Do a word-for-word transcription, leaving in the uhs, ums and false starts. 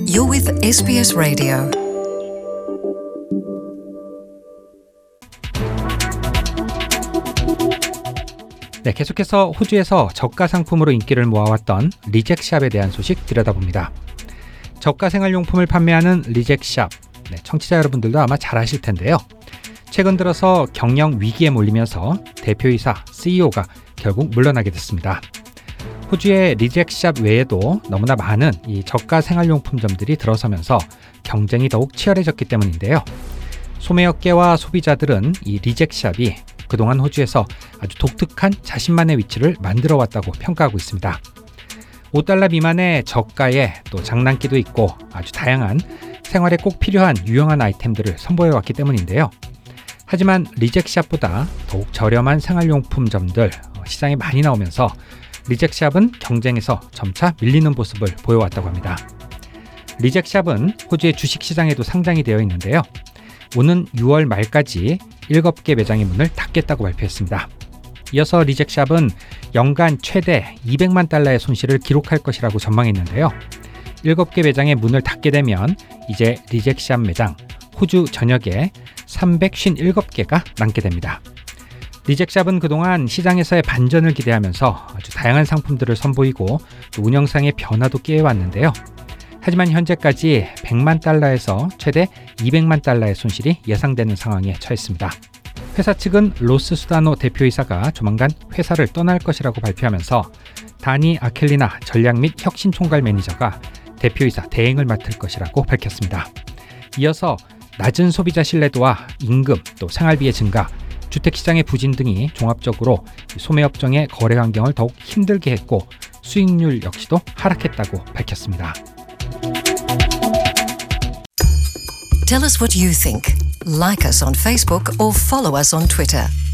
You're with 에스비에스 Radio. 네, 계속해서 호주에서 저가 상품으로 인기를 모아왔던 리젝샵에 대한 소식 들여다봅니다. 저가 생활용품을 판매하는 리젝샵, 네, 청취자 여러분들도 아마 잘 아실 텐데요. 최근 들어서 경영 위기에 몰리면서 대표이사 씨이오가 결국 물러나게 됐습니다. 호주의 리젝샵 외에도 너무나 많은 이 저가 생활용품점들이 들어서면서 경쟁이 더욱 치열해졌기 때문인데요. 소매업계와 소비자들은 이 리젝샵이 그동안 호주에서 아주 독특한 자신만의 위치를 만들어 왔다고 평가하고 있습니다. 오 달러 미만의 저가에 또 장난기도 있고 아주 다양한 생활에 꼭 필요한 유용한 아이템들을 선보여 왔기 때문인데요. 하지만 리젝샵보다 더욱 저렴한 생활용품점들 시장에 많이 나오면서 리젝샵은 경쟁에서 점차 밀리는 모습을 보여왔다고 합니다. 리젝샵은 호주의 주식시장에도 상장이 되어 있는데요. 오는 유월 말까지 일곱 개 매장의 문을 닫겠다고 발표했습니다. 이어서 리젝샵은 연간 최대 이백만 달러의 손실을 기록할 것이라고 전망했는데요. 일곱 개 매장의 문을 닫게 되면 이제 리젝샵 매장 호주 전역에 삼백오십칠 개가 남게 됩니다. 리젝샵은 그동안 시장에서의 반전을 기대하면서 아주 다양한 상품들을 선보이고 또 운영상의 변화도 꾀해왔는데요. 하지만 현재까지 백만 달러에서 최대 이백만 달러의 손실이 예상되는 상황에 처했습니다. 회사 측은 로스 수다노 대표이사가 조만간 회사를 떠날 것이라고 발표하면서 다니 아켈리나 전략 및 혁신 총괄 매니저가 대표이사 대행을 맡을 것이라고 밝혔습니다. 이어서 낮은 소비자 신뢰도와 임금 또 생활비의 증가, 주택시장의 부진 등이 종합적으로 소매업종의 거래 환경을 더욱 힘들게 했고 수익률 역시도 하락했다고 밝혔습니다. Tell us what you think. Like us on Facebook or follow us on Twitter.